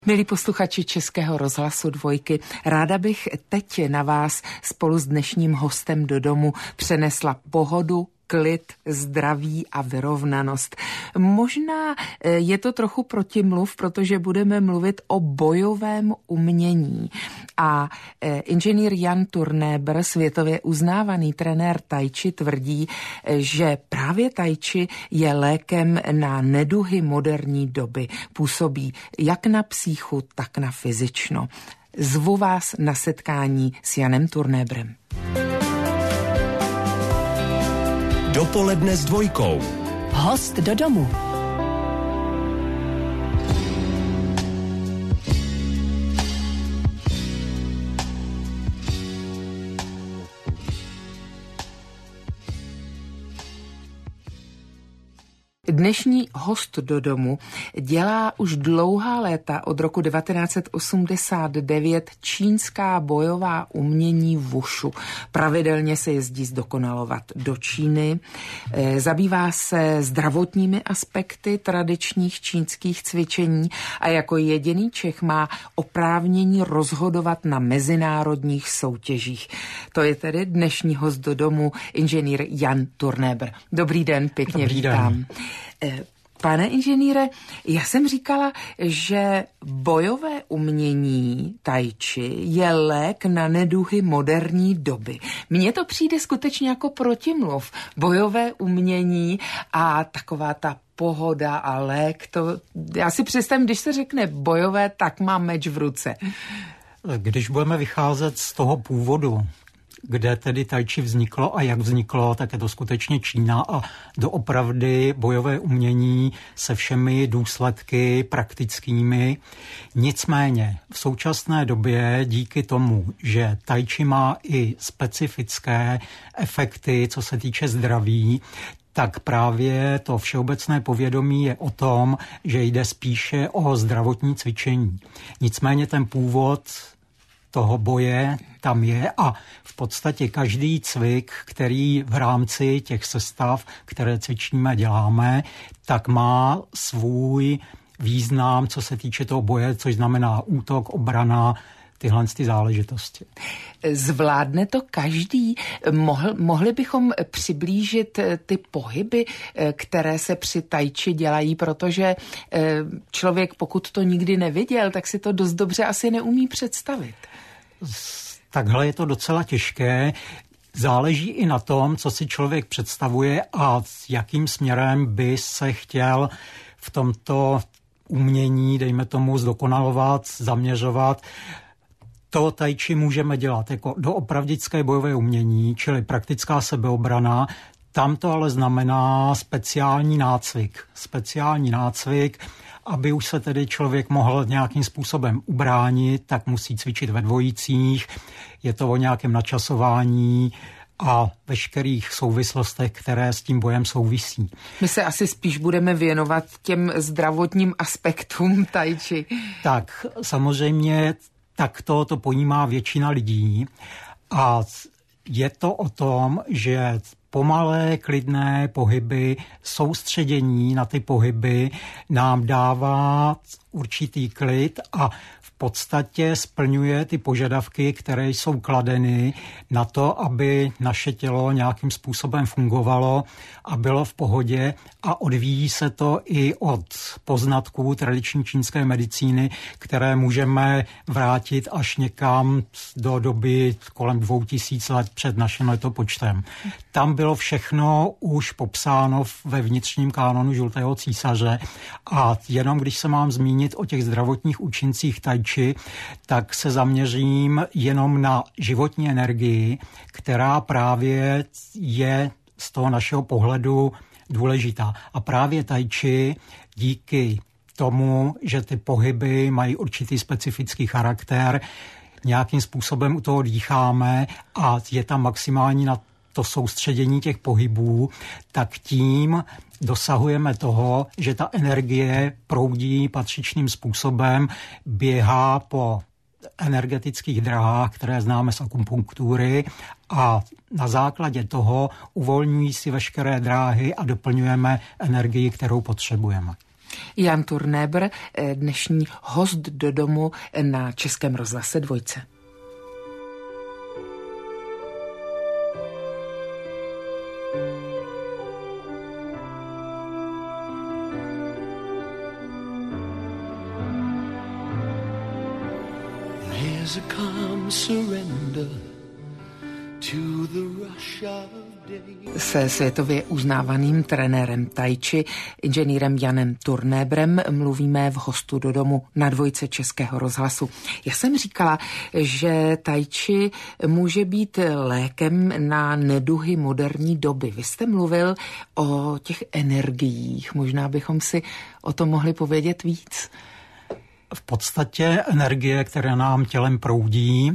Milí posluchači Českého rozhlasu Dvojky, ráda bych teď na vás spolu s dnešním hostem do domu přenesla pohodu, klid, zdraví a vyrovnanost. Možná je to trochu protimluv, protože budeme mluvit o bojovém umění. A inženýr Jan Turnéber, světově uznávaný trenér tai chi, tvrdí, že právě tai chi je lékem na neduhy moderní doby. Působí jak na psychu, tak na fyzično. Zvu vás na setkání s Janem Turnébrem. Dopoledne s Dvojkou. Host do domu. Dnešní host do domu dělá už dlouhá léta, od roku 1989, čínská bojová umění Wushu. Pravidelně se jezdí zdokonalovat do Číny, zabývá se zdravotními aspekty tradičních čínských cvičení a jako jediný Čech má oprávnění rozhodovat na mezinárodních soutěžích. To je tedy dnešní host do domu, inženýr Jan Turnéber. Dobrý den, pěkně vítám. Pane inženýre, já jsem říkala, že bojové umění tai chi je lék na neduhy moderní doby. Mně to přijde skutečně jako protimluv. Bojové umění a taková ta pohoda a lék, to já si představím, když se řekne bojové, tak mám meč v ruce. Když budeme vycházet z toho původu, kde tedy tai chi vzniklo a jak vzniklo, tak je to skutečně Čína a doopravdy bojové umění se všemi důsledky praktickými. Nicméně v současné době díky tomu, že tai chi má i specifické efekty, co se týče zdraví, tak právě to všeobecné povědomí je o tom, že jde spíše o zdravotní cvičení. Nicméně ten původ toho boje tam je a v podstatě každý cvik, který v rámci těch sestav, které cvičíme, děláme, tak má svůj význam, co se týče toho boje, což znamená útok, obrana, tyhle záležitosti. Zvládne to každý? Mohli bychom přiblížit ty pohyby, které se při tai chi dělají, protože člověk, pokud to nikdy neviděl, tak si to dost dobře asi neumí představit. Takhle je to docela těžké. Záleží i na tom, co si člověk představuje a s jakým směrem by se chtěl v tomto umění, dejme tomu, zdokonalovat, zaměřovat. To tai chi můžeme dělat jako doopravdické bojové umění, čili praktická sebeobrana. Tam to ale znamená speciální nácvik, aby už se tedy člověk mohl nějakým způsobem ubránit, tak musí cvičit ve dvojicích, je to o nějakém načasování a veškerých souvislostech, které s tím bojem souvisí. My se asi spíš budeme věnovat těm zdravotním aspektům tai chi. Tak, samozřejmě takto to pojímá většina lidí a je to o tom, že pomalé, klidné pohyby, soustředění na ty pohyby nám dává určitý klid a v podstatě splňuje ty požadavky, které jsou kladeny na to, aby naše tělo nějakým způsobem fungovalo a bylo v pohodě a odvíjí se to i od poznatků tradiční čínské medicíny, které můžeme vrátit až někam do doby kolem 2000 let před naším letopočtem. Tam bylo všechno už popsáno ve vnitřním kánonu žlutého císaře a jenom když se mám zmínit o těch zdravotních účincích tai chi, tak se zaměřím jenom na životní energii, která právě je z toho našeho pohledu důležitá. A právě tai chi díky tomu, že ty pohyby mají určitý specifický charakter, nějakým způsobem u toho dýcháme a je tam maximální na to soustředění těch pohybů, tak tím dosahujeme toho, že ta energie proudí patřičným způsobem, běhá po energetických drahách, které známe z akupunktury a na základě toho uvolňují si veškeré dráhy a doplňujeme energii, kterou potřebujeme. Jan Turnebr, dnešní host do domu na Českém rozhlase Dvojce. There's a calm surrender to the rush of day. Se světově uznávaným trenérem tai chi, inženýrem Janem Turnébrem, mluvíme v hostu do domu na Dvojce Českého rozhlasu. Já jsem říkala, že tai chi může být lékem na neduhy moderní doby. Vy jste mluvil o těch energiích. Možná bychom si o tom mohli povědět víc. V podstatě energie, které nám tělem proudí,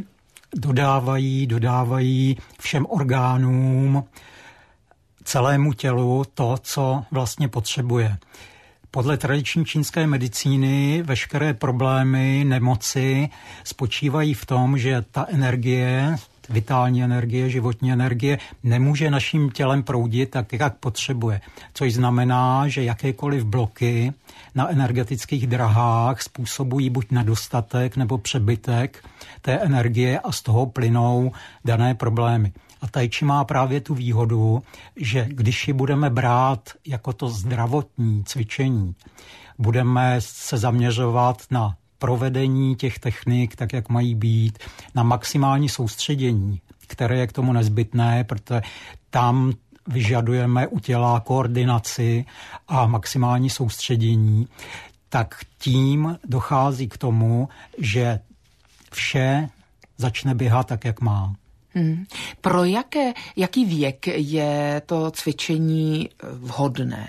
dodávají všem orgánům, celému tělu to, co vlastně potřebuje. Podle tradiční čínské medicíny veškeré problémy, nemoci spočívají v tom, že ta energie, vitální energie, životní energie nemůže naším tělem proudit tak, jak potřebuje. Což znamená, že jakékoliv bloky na energetických drahách způsobují buď nedostatek nebo přebytek té energie a z toho plynou dané problémy. A tai chi má právě tu výhodu, že když ji budeme brát jako to zdravotní cvičení, budeme se zaměřovat na provedení těch technik, tak jak mají být, na maximální soustředění, které je k tomu nezbytné, protože tam vyžadujeme u těla koordinaci a maximální soustředění, tak tím dochází k tomu, že vše začne běhat tak, jak má. Pro jaký věk je to cvičení vhodné?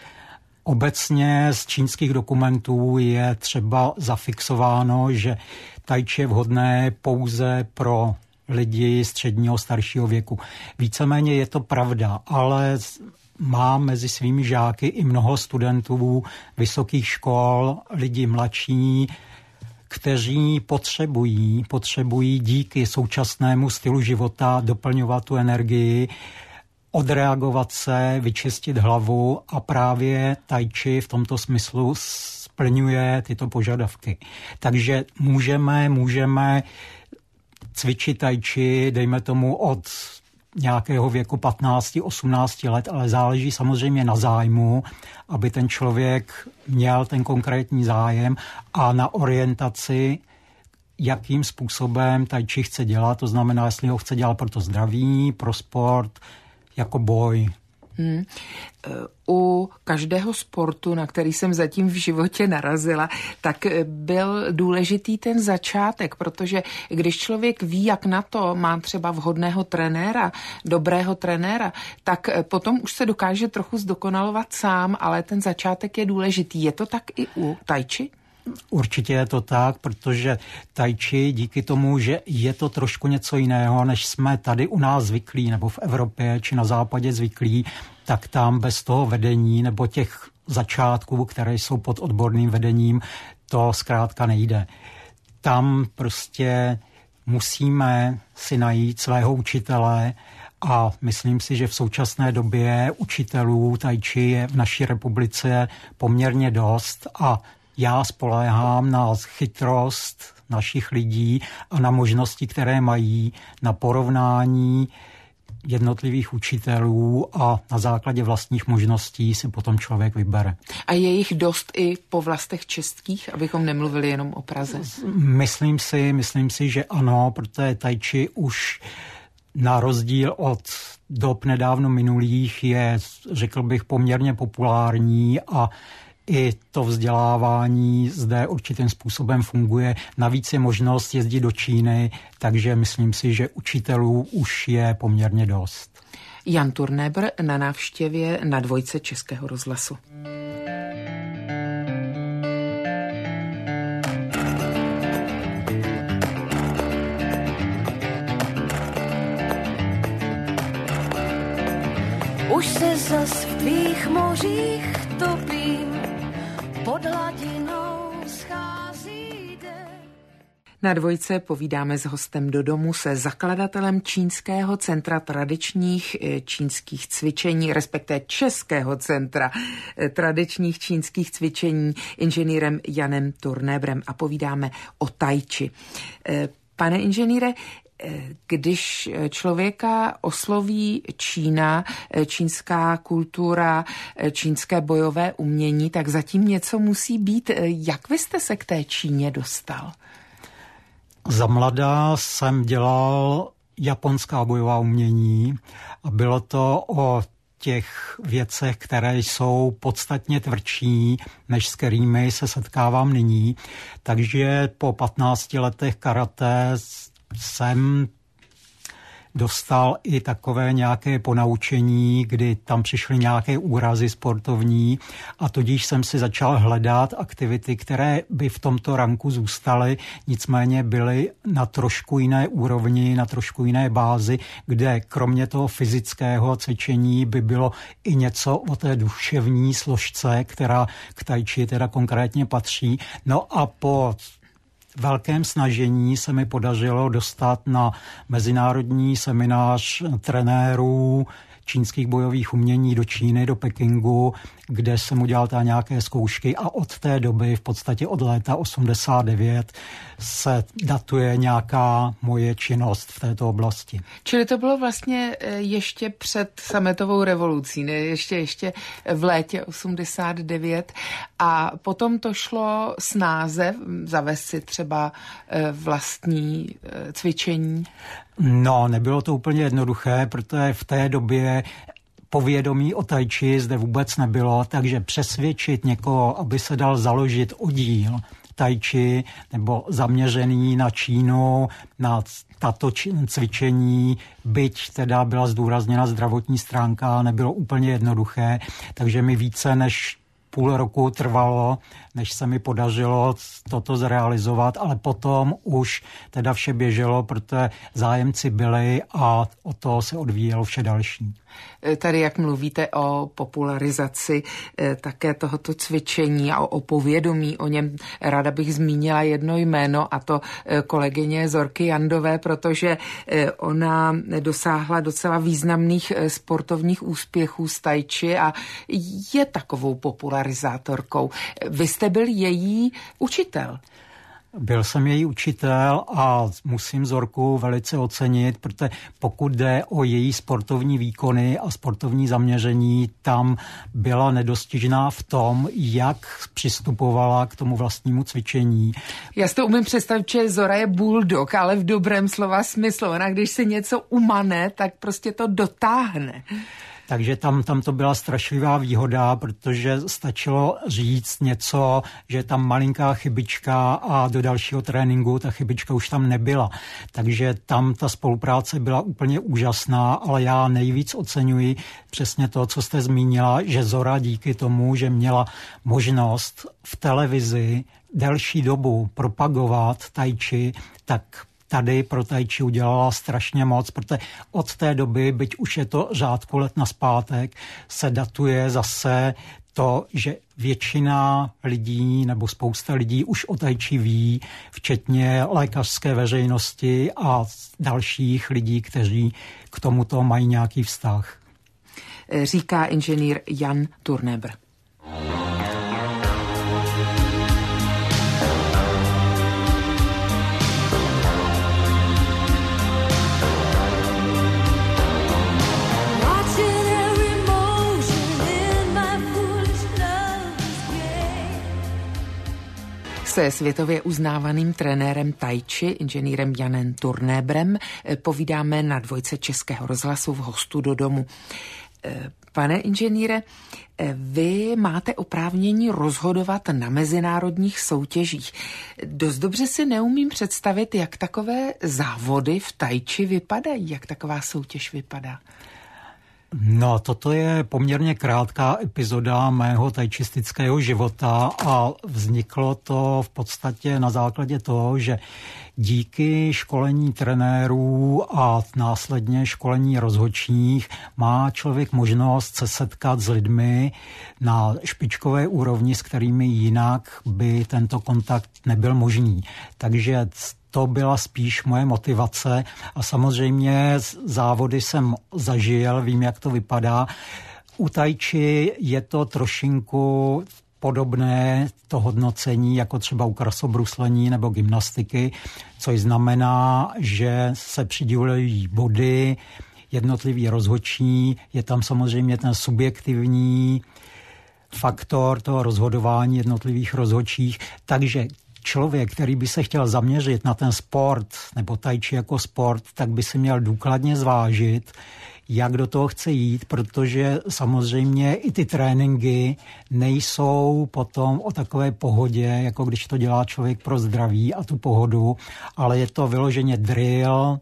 Obecně z čínských dokumentů je třeba zafixováno, že tai chi je vhodné pouze pro lidi středního staršího věku. Víceméně je to pravda, ale mám mezi svými žáky i mnoho studentů vysokých škol, lidí mladší, kteří potřebují díky současnému stylu života doplňovat tu energii, odreagovat se, vyčistit hlavu a právě tai chi v tomto smyslu splňuje tyto požadavky. Takže můžeme cvičit tai chi, dejme tomu od nějakého věku 15-18 let, ale záleží samozřejmě na zájmu, aby ten člověk měl ten konkrétní zájem a na orientaci, jakým způsobem tai chi chce dělat, to znamená, jestli ho chce dělat pro to zdraví, pro sport, jako boj. U každého sportu, na který jsem zatím v životě narazila, tak byl důležitý ten začátek, protože když člověk ví, jak na to má třeba vhodného trenéra, dobrého trenéra, tak potom už se dokáže trochu zdokonalovat sám, ale ten začátek je důležitý. Je to tak i u tai chi? Určitě je to tak, protože tai chi díky tomu, že je to trošku něco jiného, než jsme tady u nás zvyklí, nebo v Evropě či na západě zvyklí, tak tam bez toho vedení nebo těch začátků, které jsou pod odborným vedením, to zkrátka nejde. Tam prostě musíme si najít svého učitele a myslím si, že v současné době učitelů tai chi je v naší republice poměrně dost a já spoléhám na chytrost našich lidí a na možnosti, které mají, na porovnání jednotlivých učitelů a na základě vlastních možností si potom člověk vybere. A je jich dost i po vlastech českých, abychom nemluvili jenom o Praze? Myslím si, že ano, protože tai chi už na rozdíl od dob nedávno minulých je, řekl bych, poměrně populární a i to vzdělávání zde určitým způsobem funguje. Navíc je možnost jezdit do Číny, takže myslím si, že učitelů už je poměrně dost. Jan Turnebr na návštěvě na Dvojce Českého rozhlasu. Už se zas v tvých mořích topím, pod hladinou schází den. Na Dvojce povídáme s hostem do domu, se zakladatelem Čínského centra tradičních čínských cvičení, respektive Českého centra tradičních čínských cvičení, inženýrem Janem Turnébrem, a povídáme o tai chi. Pane inženýre, když člověka osloví Čína, čínská kultura, čínské bojové umění, tak zatím něco musí být. Jak vy jste se k té Číně dostal? Za mladá jsem dělal japonská bojová umění a bylo to o těch věcech, které jsou podstatně tvrdší, než s kterými se setkávám nyní. Takže po 15 letech karate jsem dostal i takové nějaké ponaučení, kdy tam přišly nějaké úrazy sportovní, a tudíž jsem si začal hledat aktivity, které by v tomto ranku zůstaly, nicméně byly na trošku jiné úrovni, na trošku jiné bázi, kde kromě toho fyzického cvičení by bylo i něco o té duševní složce, která k tai chi teda konkrétně patří. No a po velkém snažení se mi podařilo dostat na mezinárodní seminář trenérů čínských bojových umění do Číny, do Pekingu, kde jsem udělal nějaké zkoušky, a od té doby, v podstatě od léta 89, se datuje nějaká moje činnost v této oblasti. Čili to bylo vlastně ještě před sametovou revolucí, ne? Ještě v létě 89, a potom to šlo snáze zavést si třeba vlastní cvičení? No, nebylo to úplně jednoduché, protože v té době povědomí o tai chi zde vůbec nebylo, takže přesvědčit někoho, aby se dal založit oddíl tai chi nebo zaměřený na Čínu, na tato cvičení, byť teda byla zdůrazněna zdravotní stránka, nebylo úplně jednoduché, takže mi více než půl roku trvalo, než se mi podařilo toto zrealizovat, ale potom už teda vše běželo, protože zájemci byli a o to se odvíjelo vše další. Tady, jak mluvíte o popularizaci také tohoto cvičení a o povědomí o něm, ráda bych zmínila jedno jméno, a to kolegyně Zorky Jandové, protože ona dosáhla docela významných sportovních úspěchů s tai chi a je takovou popularizátorkou. Vy jste byl její učitel. Byl jsem její učitel a musím Zorku velice ocenit, protože pokud jde o její sportovní výkony a sportovní zaměření, tam byla nedostižná v tom, jak přistupovala k tomu vlastnímu cvičení. Já si to umím představit, že Zora je bulldog, ale v dobrém slova smyslu. Ona když se něco umane, tak prostě to dotáhne. Takže tam to byla strašlivá výhoda, protože stačilo říct něco, že je tam malinká chybička a do dalšího tréninku ta chybička už tam nebyla. Takže tam ta spolupráce byla úplně úžasná, ale já nejvíc oceňuji přesně to, co jste zmínila, že Zora díky tomu, že měla možnost v televizi delší dobu propagovat tai chi, tak tady pro tai chi udělala strašně moc, protože od té doby, byť už je to řádku let nazpátek, se datuje zase to, že většina lidí nebo spousta lidí už o tai chi ví, včetně lékařské veřejnosti a dalších lidí, kteří k tomuto mají nějaký vztah. Říká inženýr Jan Turnébr. Se světově uznávaným trenérem tai chi, inženýrem Janem Turnébrem, povídáme na Dvojce Českého rozhlasu v Hostu do domu. Pane inženýre, vy máte oprávnění rozhodovat na mezinárodních soutěžích. Dost dobře si neumím představit, jak takové závody v tai chi vypadají, jak taková soutěž vypadá. No, toto je poměrně krátká epizoda mého taičistického života a vzniklo to v podstatě na základě toho, že díky školení trenérů a následně školení rozhodčích má člověk možnost se setkat s lidmi na špičkové úrovni, s kterými jinak by tento kontakt nebyl možný. Takže to byla spíš moje motivace a samozřejmě závody jsem zažil, vím, jak to vypadá. U tai chi je to trošinku podobné to hodnocení, jako třeba u krasobruslení nebo gymnastiky, což znamená, že se přidělují body, jednotlivý rozhodčí, je tam samozřejmě ten subjektivní faktor toho rozhodování jednotlivých rozhodčích, takže člověk, který by se chtěl zaměřit na ten sport nebo tai chi jako sport, tak by si měl důkladně zvážit, jak do toho chce jít, protože samozřejmě i ty tréninky nejsou potom o takové pohodě, jako když to dělá člověk pro zdraví a tu pohodu, ale je to vyloženě drill,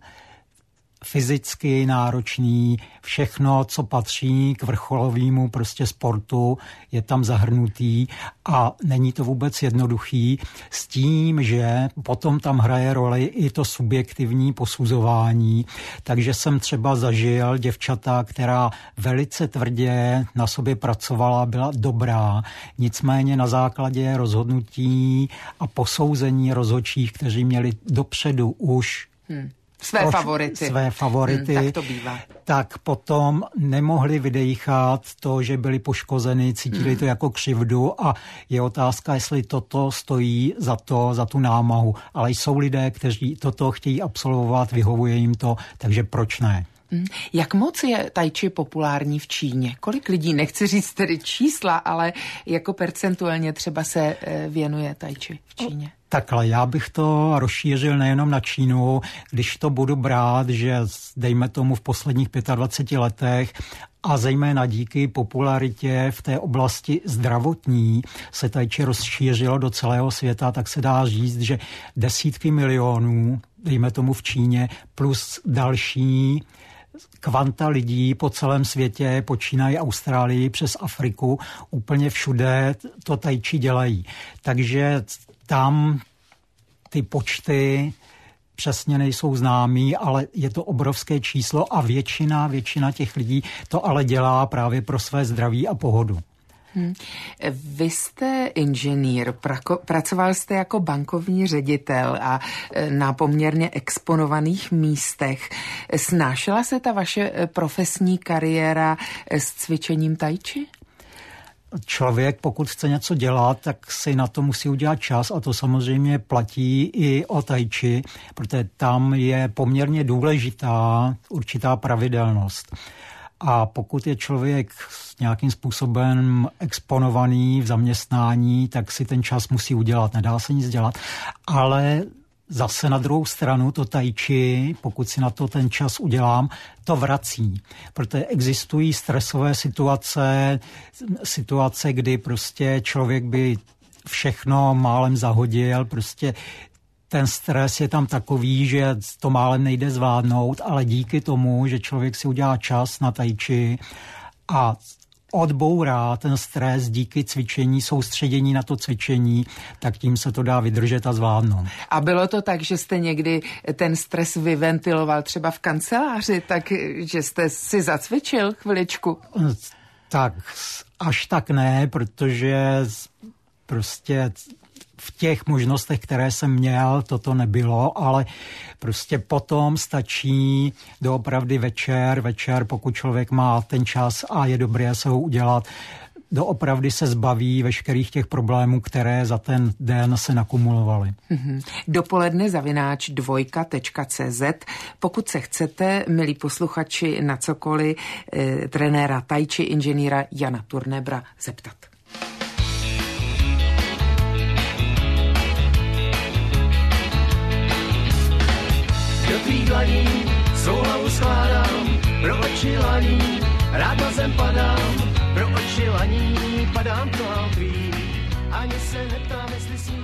fyzicky náročný, všechno, co patří k vrcholovému prostě sportu, je tam zahrnutý a není to vůbec jednoduchý s tím, že potom tam hraje roli i to subjektivní posuzování. Takže jsem třeba zažil děvčata, která velice tvrdě na sobě pracovala, byla dobrá, nicméně na základě rozhodnutí a posouzení rozhodčích, kteří měli dopředu už Své favority. Tak to bývá. Tak potom nemohli vydejchat to, že byli poškozeni, cítili to jako křivdu a je otázka, jestli toto stojí za tu námahu. Ale jsou lidé, kteří toto chtějí absolvovat, vyhovuje jim to, takže proč ne? Jak moc je tai chi populární v Číně? Kolik lidí, nechci říct tedy čísla, ale jako percentuálně třeba se věnuje tai chi v Číně? Takhle, já bych to rozšířil nejenom na Čínu, když to budu brát, že dejme tomu v posledních 25 letech a zejména díky popularitě v té oblasti zdravotní se tai chi rozšířilo do celého světa, tak se dá říct, že desítky milionů, dejme tomu v Číně, plus další kvanta lidí po celém světě, počínají Austrálii přes Afriku, úplně všude to tai chi dělají. Takže tam ty počty přesně nejsou známý, ale je to obrovské číslo a většina těch lidí to ale dělá právě pro své zdraví a pohodu. Vy jste inženýr, pracoval jste jako bankovní ředitel a na poměrně exponovaných místech. Snášela se ta vaše profesní kariéra s cvičením tai chi? Člověk, pokud chce něco dělat, tak si na to musí udělat čas a to samozřejmě platí i o tai chi, protože tam je poměrně důležitá určitá pravidelnost. A pokud je člověk nějakým způsobem exponovaný v zaměstnání, tak si ten čas musí udělat, nedá se nic dělat. Ale zase na druhou stranu to tai chi, pokud si na to ten čas udělám, to vrací. Protože existují stresové situace, kdy prostě člověk by všechno málem zahodil, prostě ten stres je tam takový, že to málem nejde zvládnout, ale díky tomu, že člověk si udělá čas na tai chi a odbourá ten stres díky cvičení, soustředění na to cvičení, tak tím se to dá vydržet a zvládnout. A bylo to tak, že jste někdy ten stres vyventiloval třeba v kanceláři, takže jste si zacvičil chviličku? Tak až tak ne, protože prostě v těch možnostech, které jsem měl, toto nebylo, ale prostě potom stačí doopravdy večer, pokud člověk má ten čas a je dobré se ho udělat, doopravdy se zbaví veškerých těch problémů, které za ten den se nakumulovaly. Dopoledne@2.cz. Pokud se chcete, milí posluchači, na cokoliv trenéra tai chi inženýra Jana Turnebra zeptat. Do tvých dlaní svou hlavu skládám, pro oči laní, rád na zem padám, pro oči laní, padám to a tvý, ani se neptám, jestli sní.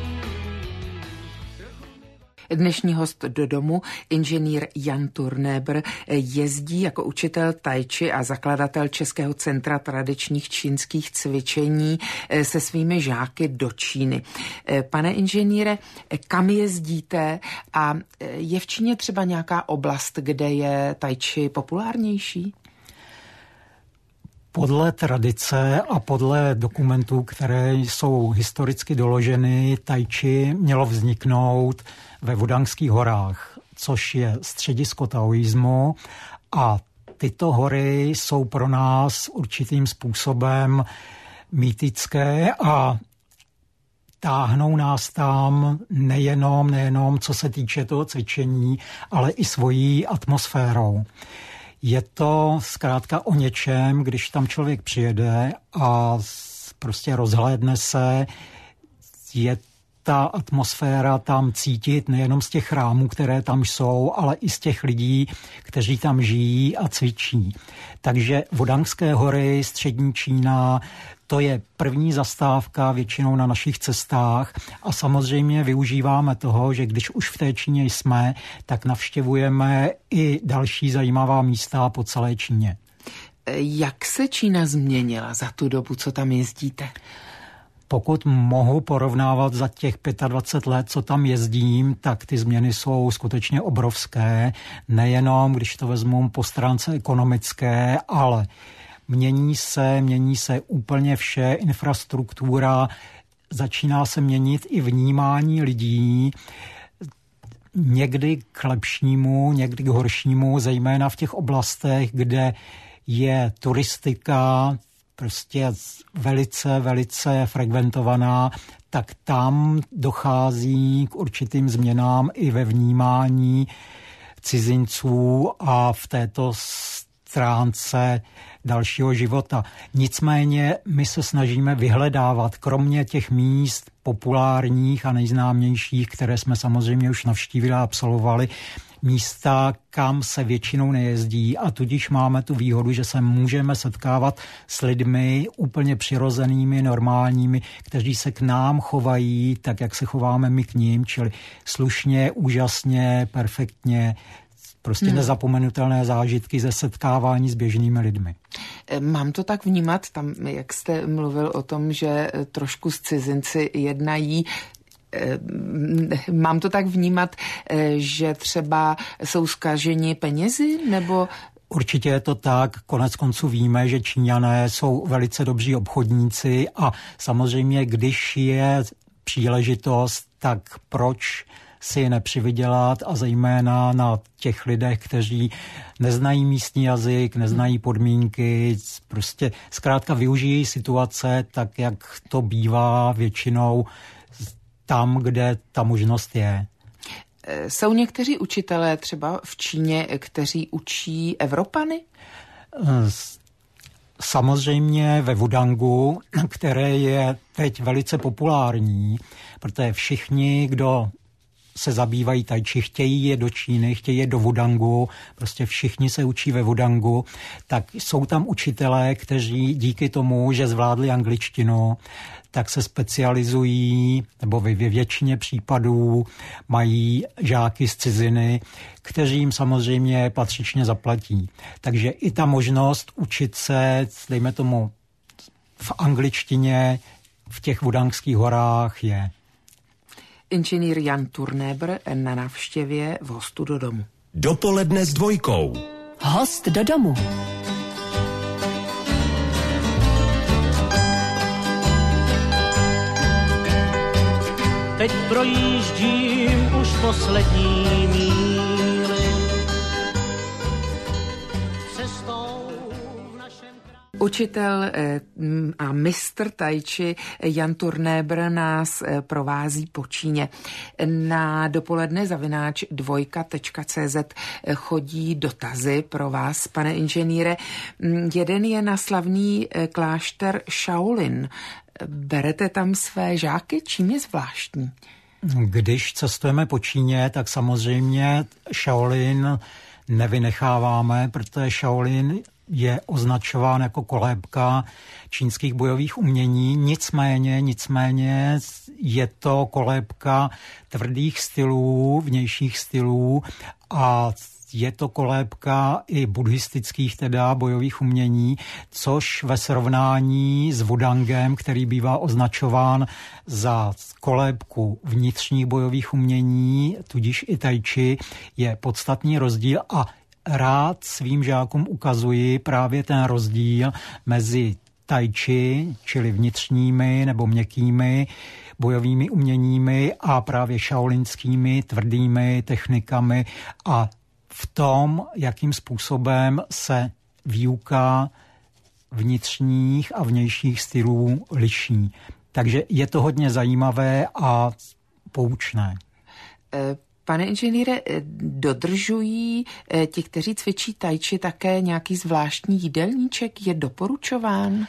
Dnešní host do domu, inženýr Jan Turnebr, jezdí jako učitel tai chi a zakladatel Českého centra tradičních čínských cvičení se svými žáky do Číny. Pane inženýre, kam jezdíte a je v Číně třeba nějaká oblast, kde je tai chi populárnější? Podle tradice a podle dokumentů, které jsou historicky doloženy, tai chi mělo vzniknout ve Wudangských horách, což je středisko taoismu, a tyto hory jsou pro nás určitým způsobem mýtické a táhnou nás tam nejenom co se týče toho cvičení, ale i svojí atmosférou. Je to zkrátka o něčem, když tam člověk přijede a prostě rozhlédne se, je ta atmosféra tam cítit nejenom z těch chrámů, které tam jsou, ale i z těch lidí, kteří tam žijí a cvičí. Takže Wudangské hory, střední Čína, to je první zastávka většinou na našich cestách a samozřejmě využíváme toho, že když už v té Číně jsme, tak navštěvujeme i další zajímavá místa po celé Číně. Jak se Čína změnila za tu dobu, co tam jezdíte? Pokud mohu porovnávat za těch 25 let, co tam jezdím, tak ty změny jsou skutečně obrovské. Nejenom, když to vezmu po stránce ekonomické, ale mění se úplně vše, infrastruktura, začíná se měnit i vnímání lidí, někdy k lepšímu, někdy k horšímu, zejména v těch oblastech, kde je turistika prostě velice frekventovaná, tak tam dochází k určitým změnám i ve vnímání cizinců a v této stránce dalšího života. Nicméně my se snažíme vyhledávat, kromě těch míst populárních a nejznámějších, které jsme samozřejmě už navštívili a absolvovali, místa, kam se většinou nejezdí a tudíž máme tu výhodu, že se můžeme setkávat s lidmi úplně přirozenými, normálními, kteří se k nám chovají tak, jak se chováme my k ním, čili slušně, úžasně, perfektně, prostě nezapomenutelné zážitky ze setkávání s běžnými lidmi. Mám to tak vnímat, tam, jak jste mluvil o tom, že trošku s cizinci jednají, mám to tak vnímat, že třeba jsou zkaženi penězi, nebo... Určitě je to tak, konec konců víme, že Číňané jsou velice dobří obchodníci a samozřejmě, když je příležitost, tak proč si nepřivydělat a zejména na těch lidech, kteří neznají místní jazyk, neznají podmínky, prostě zkrátka využijí situace tak, jak to bývá většinou tam, kde ta možnost je. Jsou někteří učitelé třeba v Číně, kteří učí Evropany? Samozřejmě ve Wudangu, které je teď velice populární, protože všichni, kdo se zabývají tai chi, chtějí je do Číny, chtějí je do Wudangu, prostě všichni se učí ve Wudangu, tak jsou tam učitelé, kteří díky tomu, že zvládli angličtinu, tak se specializují, nebo ve většině případů mají žáky z ciziny, kteří jim samozřejmě patřičně zaplatí. Takže i ta možnost učit se, dejme tomu, v angličtině v těch Wudangských horách je. Inženýr Jan Turnebr na návštěvě v Hostu do domu. Dopoledne s dvojkou. Host do domu. Teď projíždím už poslední míly. Cestou v našem kraji. Učitel a mistr tai chi Jan Turnebr nás provází po Číně. Na dopoledne@dvojka.cz chodí dotazy pro vás, pane inženýre. Jeden je na slavný klášter Shaolin. Berete tam své žáky? Čím je zvláštní? Když cestujeme po Číně, tak samozřejmě Shaolin nevynecháváme, protože Shaolin je označován jako kolébka čínských bojových umění. Nicméně je to kolébka tvrdých stylů, vnějších stylů a je to kolébka i buddhistických teda bojových umění, což ve srovnání s Wudangem, který bývá označován za kolébku vnitřních bojových umění, tudíž i tai chi, je podstatný rozdíl a rád svým žákům ukazuji právě ten rozdíl mezi tai chi, čili vnitřními nebo měkkými bojovými uměními a právě šaolinskými tvrdými technikami a v tom, jakým způsobem se výuka vnitřních a vnějších stylů liší. Takže je to hodně zajímavé a poučné. Pane inženýre, dodržují ti, kteří cvičí tai chi, také nějaký zvláštní jídelníček? Je doporučován?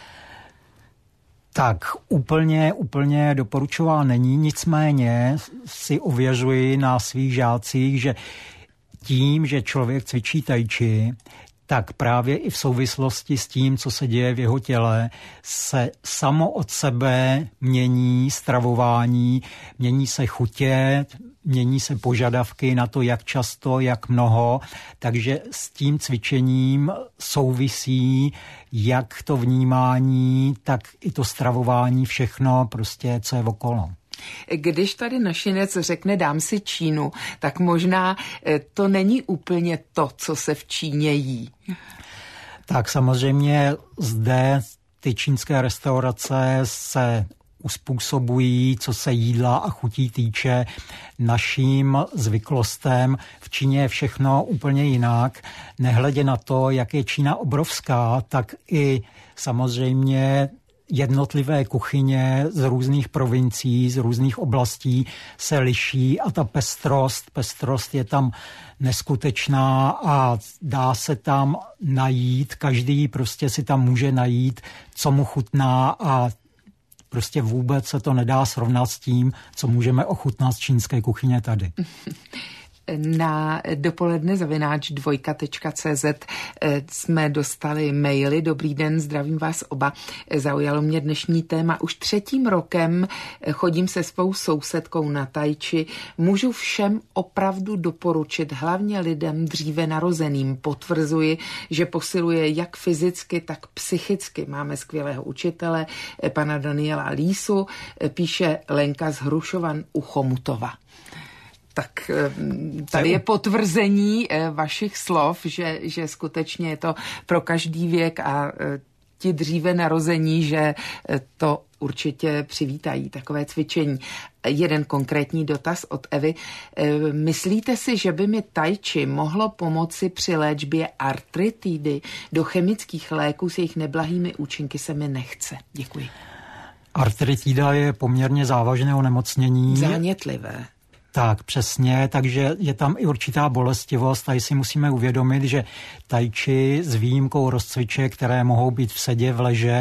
Tak úplně doporučován není, nicméně si ověřuji na svých žácích, že tím, že člověk cvičí tai chi, tak právě i v souvislosti s tím, co se děje v jeho těle, se samo od sebe mění stravování, mění se chutě, mění se požadavky na to, jak často, jak mnoho, takže s tím cvičením souvisí jak to vnímání, tak i to stravování, všechno prostě, co je okolo. Když tady našinec řekne dám si Čínu, tak možná to není úplně to, co se v Číně jí. Tak samozřejmě zde ty čínské restaurace se uspůsobují, co se jídla a chutí týče, naším zvyklostem. V Číně je všechno úplně jinak. Nehledě na to, jak je Čína obrovská, tak i samozřejmě jednotlivé kuchyně z různých provincií, z různých oblastí se liší a ta pestrost je tam neskutečná a dá se tam najít, každý prostě si tam může najít, co mu chutná a prostě vůbec se to nedá srovnat s tím, co můžeme ochutnat z čínské kuchyně tady. Na dopoledne@2.cz jsme dostali maily. Dobrý den, zdravím vás oba. Zaujalo mě dnešní téma. Už 3. rokem chodím se svou sousedkou na tai chi. Můžu všem opravdu doporučit, hlavně lidem dříve narozeným. Potvrzuji, že posiluje jak fyzicky, tak psychicky. Máme skvělého učitele, pana Daniela Lísu, píše Lenka z Hrušovan u Chomutova. Tak tady je potvrzení vašich slov, že skutečně je to pro každý věk a ti dříve narození, že to určitě přivítají, takové cvičení. Jeden konkrétní dotaz od Evy. Myslíte si, že by mi tai chi mohlo pomoci při léčbě artritidy? Do chemických léků s jejich neblahými účinky se mi nechce. Děkuji. Artritida je poměrně závažné onemocnění. Zánětlivé. Tak, přesně, takže je tam i určitá bolestivost. Tady si musíme uvědomit, že tai chi s výjimkou rozcviček, které mohou být v sedě, v leže,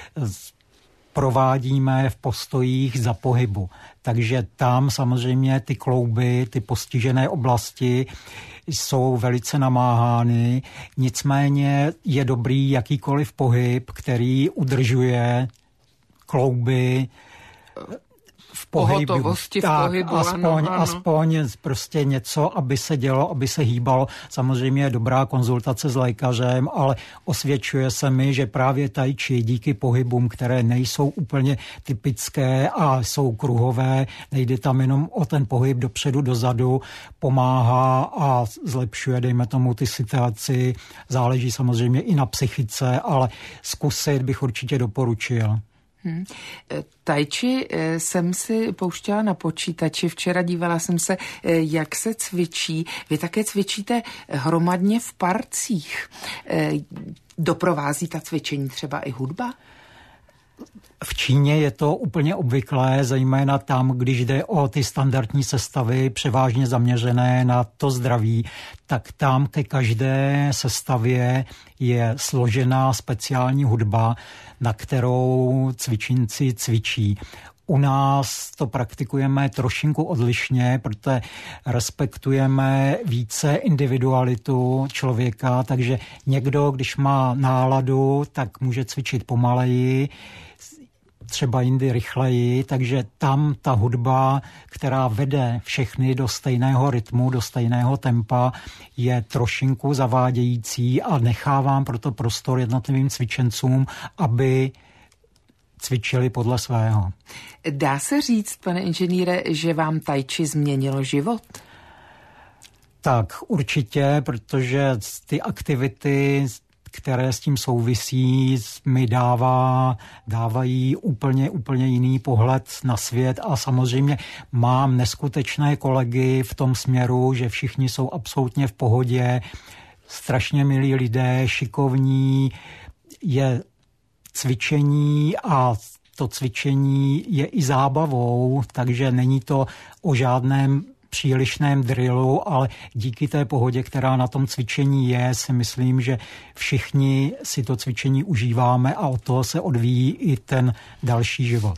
provádíme v postojích za pohybu. Takže tam samozřejmě ty klouby, ty postižené oblasti jsou velice namáhány. Nicméně je dobrý jakýkoliv pohyb, který udržuje klouby v pohybu. Pohotovosti v pohybu, aspoň prostě něco, aby se dělo, aby se hýbalo. Samozřejmě je dobrá konzultace s lékařem, ale osvědčuje se mi, že právě tai chi díky pohybům, které nejsou úplně typické a jsou kruhové, nejde tam jenom o ten pohyb dopředu, dozadu, pomáhá a zlepšuje, dejme tomu, ty situaci. Záleží samozřejmě i na psychice, ale zkusit bych určitě doporučil. Tai chi jsem si pouštěla na počítači, včera dívala jsem se, jak se cvičí. Vy také cvičíte hromadně v parcích. Doprovází ta cvičení třeba i hudba? V Číně je to úplně obvyklé, zejména tam, když jde o ty standardní sestavy, převážně zaměřené na to zdraví, tak tam ke každé sestavě je složená speciální hudba, na kterou cvičníci cvičí. U nás to praktikujeme trošinku odlišně, protože respektujeme více individualitu člověka, takže někdo, když má náladu, tak může cvičit pomaleji, třeba jindy rychleji, takže tam ta hudba, která vede všechny do stejného rytmu, do stejného tempa, je trošinku zavádějící a nechávám proto prostor jednotlivým cvičencům, aby cvičili podle svého. Dá se říct, pane inženýre, že vám tai chi změnilo život? Tak určitě, protože ty aktivity, které s tím souvisí, mi dávají úplně jiný pohled na svět a samozřejmě mám neskutečné kolegy v tom směru, že všichni jsou absolutně v pohodě, strašně milí lidé, šikovní, je cvičení a to cvičení je i zábavou, takže není to o žádném přílišném drillu, ale díky té pohodě, která na tom cvičení je, si myslím, že všichni si to cvičení užíváme a od toho se odvíjí i ten další život.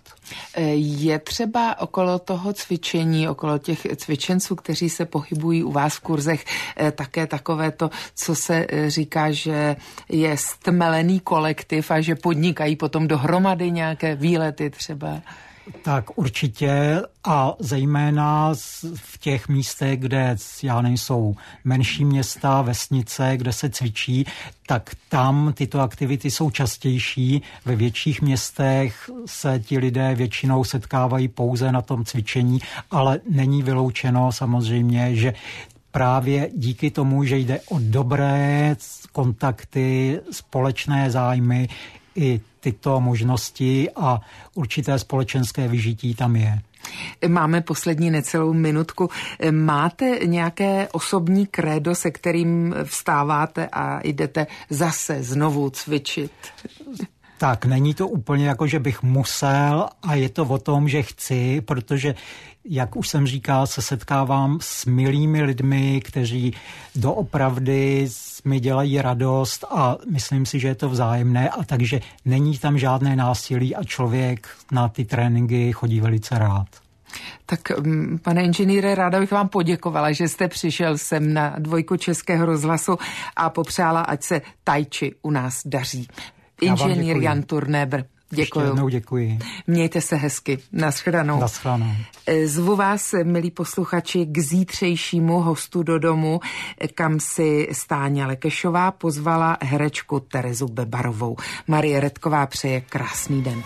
Je třeba okolo toho cvičení, okolo těch cvičenců, kteří se pohybují u vás v kurzech, také takové to, co se říká, že je stmelený kolektiv a že podnikají potom dohromady nějaké výlety třeba? Tak určitě a zejména v těch místech, kde nejsou menší města, vesnice, kde se cvičí, tak tam tyto aktivity jsou častější. Ve větších městech se ti lidé většinou setkávají pouze na tom cvičení, ale není vyloučeno samozřejmě, že právě díky tomu, že jde o dobré kontakty, společné zájmy, i tyto možnosti a určité společenské vyžití tam je. Máme poslední necelou minutku. Máte nějaké osobní krédo, se kterým vstáváte a jdete zase znovu cvičit? Tak, není to úplně jako, že bych musel a je to o tom, že chci, protože, jak už jsem říkal, se setkávám s milými lidmi, kteří doopravdy mi dělají radost a myslím si, že je to vzájemné a takže není tam žádné násilí a člověk na ty tréninky chodí velice rád. Tak, pane inženýre, ráda bych vám poděkovala, že jste přišel sem na Dvojku Českého rozhlasu a popřála, ať se tai chi u nás daří. Inženýr Jan Turnébr. Děkuju. Ještě jednou děkuji. Mějte se hezky. Naschledanou. Naschledanou. Zvu vás, milí posluchači, k zítřejšímu hostu do domu, kam si Stáňa Lekešová pozvala herečku Terezu Bebarovou. Marie Redková přeje krásný den.